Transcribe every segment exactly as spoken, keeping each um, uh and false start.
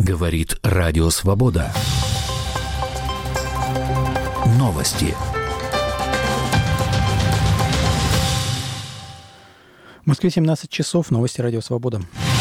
Говорит Радио Свобода. Новости. В Москве семнадцать часов. Новости Радио Свобода.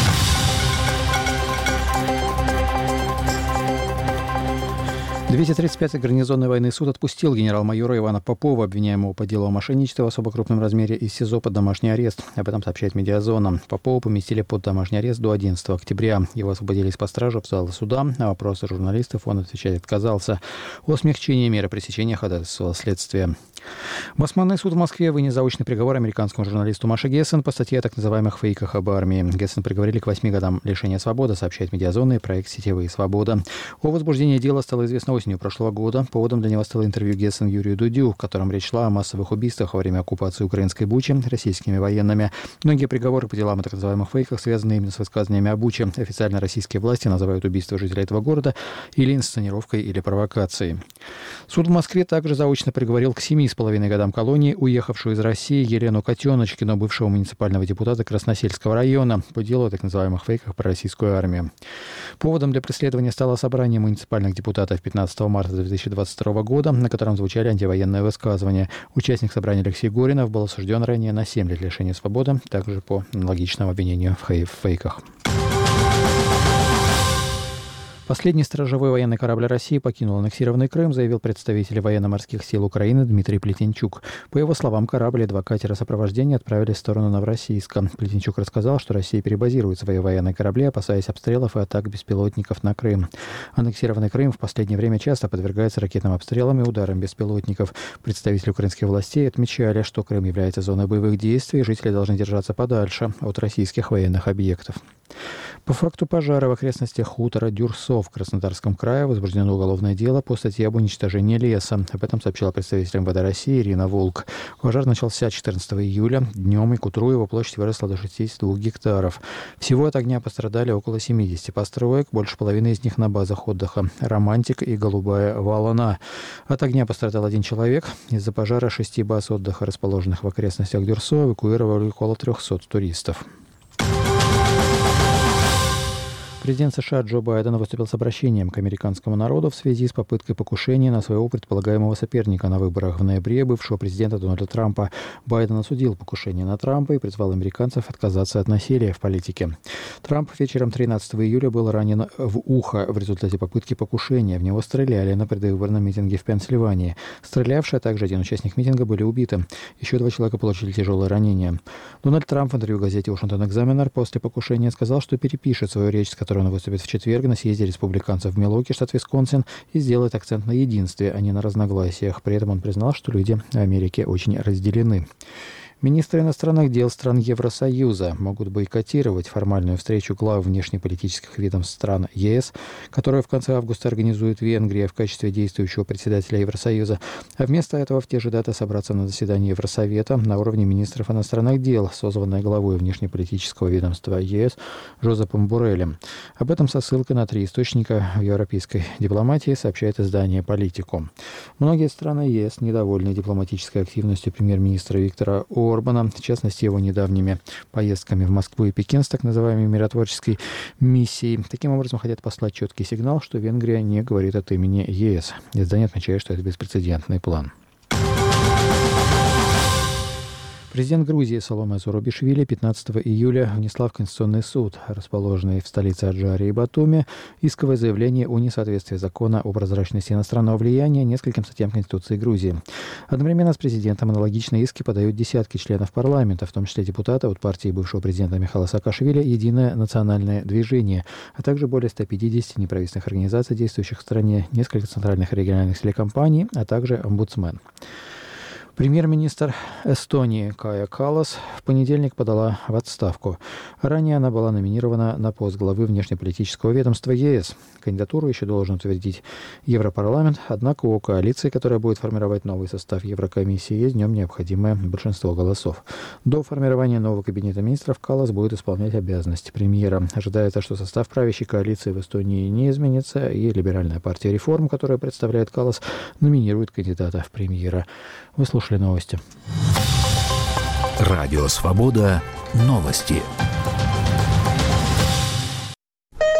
двести тридцать пятый гарнизонный военный суд отпустил генерал-майора Ивана Попова, обвиняемого по делу о мошенничестве в особо крупном размере, из СИЗО под домашний арест. Об этом сообщает «Медиазона». Попова поместили под домашний арест до одиннадцатого октября. Его освободили из-под стражи в зал суда. На вопросы журналистов он отвечать отказался. О смягчении меры пресечения ходатайствовало следствие. Басманный суд в Москве вынес заочный приговор американскому журналисту Маше Гессен по статье о так называемых фейках об армии. Гессен приговорили к восьми годам лишения свободы, сообщает «Медиазона» и проект «Сетевые свобода». О возбуждении дела стало известно осенью прошлого года. Поводом для него стало интервью Гессен Юрию Дудю, в котором речь шла о массовых убийствах во время оккупации украинской Бучи российскими военными. Многие приговоры по делам о так называемых фейках связаны именно с высказываниями о Буче. Официально российские власти называют убийство жителей этого города или инсценировкой, или провокацией. Суд в Москве также заочно приговорил к семи с половиной годам колонии уехавшую из России Елену Котеночкину, бывшего муниципального депутата Красносельского района, по делу о так называемых фейках про российскую армию. Поводом для преследования стало собрание муниципальных депутатов пятнадцатого марта две тысячи двадцать второго года, на котором звучали антивоенные высказывания. Участник собрания Алексей Горинов был осужден ранее на семь лет лишения свободы, также по аналогичному обвинению в фейках. Последний сторожевой военный корабль России покинул аннексированный Крым, заявил представитель военно-морских сил Украины Дмитрий Плетенчук. По его словам, корабль и два катера сопровождения отправились в сторону Новороссийска. Плетенчук рассказал, что Россия перебазирует свои военные корабли, опасаясь обстрелов и атак беспилотников на Крым. Аннексированный Крым в последнее время часто подвергается ракетным обстрелам и ударам беспилотников. Представители украинских властей отмечали, что Крым является зоной боевых действий, и жители должны держаться подальше от российских военных объектов. По факту пожара в окрестностях хутора Дюрсо в Краснодарском крае возбуждено уголовное дело по статье об уничтожении леса. Об этом сообщила представитель МВД России Ирина Волк. Пожар начался четырнадцатого июля. Днем и к утру его площадь выросла до шестидесяти двух гектаров. Всего от огня пострадали около семидесяти построек, больше половины из них на базах отдыха «Романтик» и «Голубая Волна». От огня пострадал один человек. Из-за пожара шести баз отдыха, расположенных в окрестностях Дюрсо, эвакуировали около трехсот туристов. Президент США Джо Байден выступил с обращением к американскому народу в связи с попыткой покушения на своего предполагаемого соперника на выборах в ноябре, бывшего президента Дональда Трампа. Байден осудил покушение на Трампа и призвал американцев отказаться от насилия в политике. Трамп вечером тринадцатого июля был ранен в ухо в результате попытки покушения. В него стреляли на предвыборном митинге в Пенсильвании. Стрелявшие, а также один участник митинга были убиты. Еще два человека получили тяжелые ранения. Дональд Трамп в интервью газете «Washington Examiner» после покушения сказал, что перепишет свою речь, с которой он выступит в четверг на съезде республиканцев в Милуоки, штат Висконсин, и сделает акцент на единстве, а не на разногласиях. При этом он признал, что люди в Америке очень разделены. Министры иностранных дел стран Евросоюза могут бойкотировать формальную встречу глав внешнеполитических ведомств стран ЕС, которую в конце августа организует Венгрия в качестве действующего председателя Евросоюза, а вместо этого в те же даты собраться на заседании Евросовета на уровне министров иностранных дел, созванной главой внешнеполитического ведомства ЕС Жозепом Борреллем. Об этом со ссылкой на три источника в европейской дипломатии сообщает издание «Политику». Многие страны ЕС недовольны дипломатической активностью премьер-министра Виктора Орбана, в частности, его недавними поездками в Москву и Пекин с так называемой миротворческой миссией. Таким образом, хотят послать четкий сигнал, что Венгрия не говорит от имени ЕС. Издание отмечает, что это беспрецедентный план. Президент Грузии Саломе Зурабишвили пятнадцатого июля внесла в Конституционный суд, расположенный в столице Аджаре и Батуми, исковое заявление о несоответствии закона о прозрачности иностранного влияния нескольким статьям Конституции Грузии. Одновременно с президентом аналогичные иски подают десятки членов парламента, в том числе депутаты от партии бывшего президента Михаила Саакашвили «Единое национальное движение», а также более ста пятидесяти неправительственных организаций, действующих в стране, несколько центральных и региональных телекомпаний, а также омбудсмен. Премьер-министр Эстонии Кая Каллас в понедельник подала в отставку. Ранее она была номинирована на пост главы внешнеполитического ведомства ЕС. Кандидатуру еще должен утвердить Европарламент, однако у коалиции, которая будет формировать новый состав Еврокомиссии, есть в нем необходимое большинство голосов. До формирования нового кабинета министров Каллас будет исполнять обязанности премьера. Ожидается, что состав правящей коалиции в Эстонии не изменится, и Либеральная партия реформ, которая представляет Каллас, номинирует кандидата в премьера. Вы слушали новости. Радио Свобода. Новости.